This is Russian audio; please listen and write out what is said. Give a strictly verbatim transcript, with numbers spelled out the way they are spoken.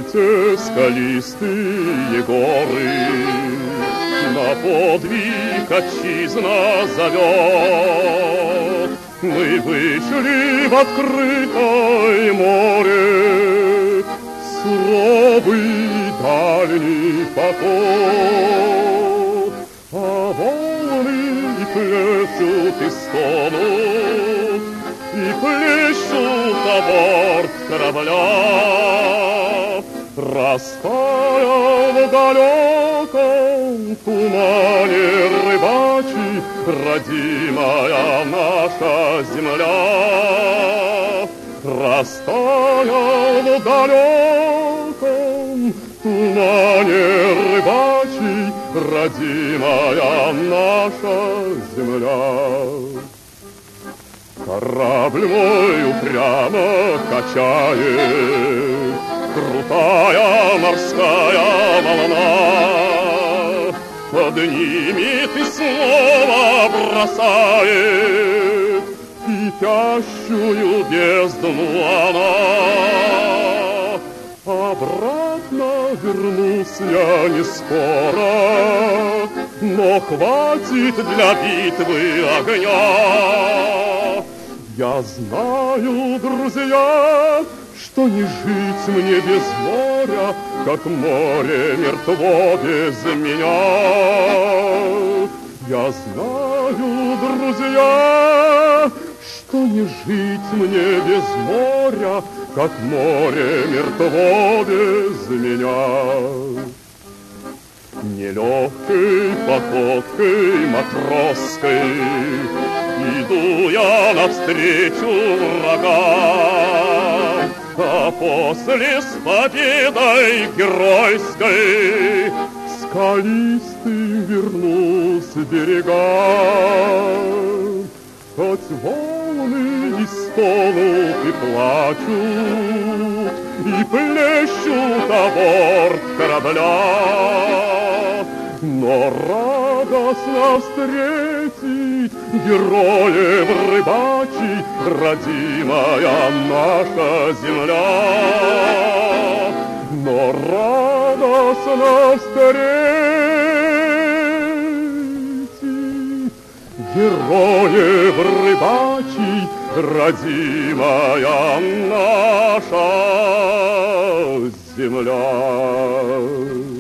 те скалистые горы. На подвиг отчизна зовет. Мы вышли в открытое море, суровый дальний поход. А волны плещут и стонут, и плещут о борт корабля. Растаял в далеком тумане рыбачий родимая наша земля. Растаял в далеком тумане рыбачий родимая наша земля. Корабль мой упрямо качает крутая морская волна. Поднимет и снова бросает кипящую бездну она. Обратно вернусь я не скоро, но хватит для битвы огня. Я знаю, друзья, что не жить мне без моря, как море мертво без меня. Я знаю, друзья, что не жить мне без моря, как море мертво без меня. Нелегкой походкой матросской иду я навстречу врагам, а после с победой геройской скалистым вернусь берегам. Хоть волны и стонут, и плачут, и плещут о борт корабля, но радостно встретить героев рыбачий родимая наша земля. Но радостно встретить героев рыбачий родимая наша земля.